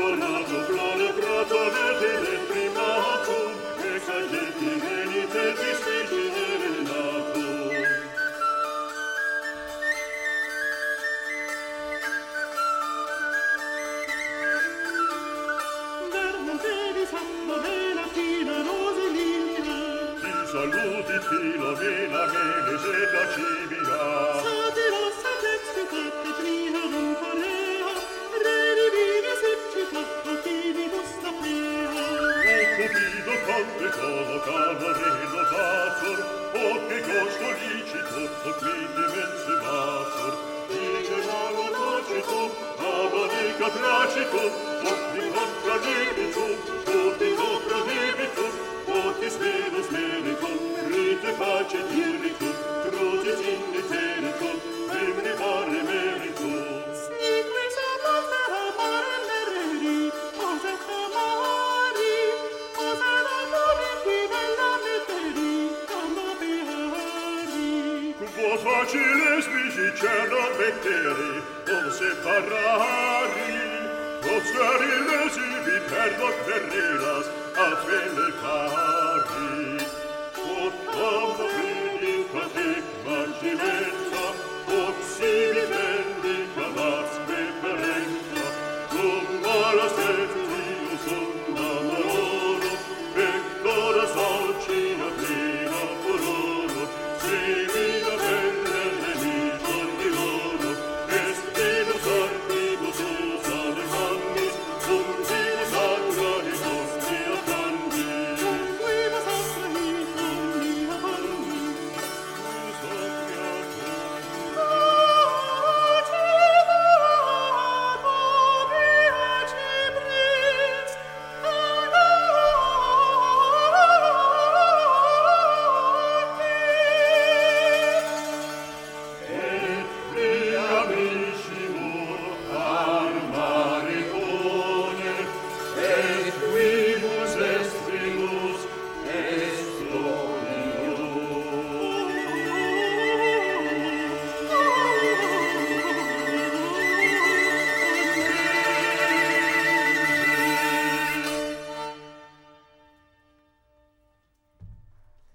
tornato flore prato vedere primatum, e caglieti venite di spigine natum. Vermontevi Filomena, fina Rosilina, Ti saluti Filomena, Melese da Civina. Satiro, satexi, Capetrina, Roncorea, Re divini, Sicita, Totini, Bustapea. O Cupido, Conte, Colocano, Renovator, o che costo licito, o quindi mensivator. Dice l'alo tacito, amaneca tracito, tutti contra libitum, tutti contra libitum, tutti spinus meritum, rite face tiritum, crucis inditericum, femminare meritum. Sniqui sapata amare nereri, osa amari, osa amore qui bella metteri, camba behari. Quod facile spicicendo metteri, o separari, o sterile si vi perdot verrilas, a felle pari.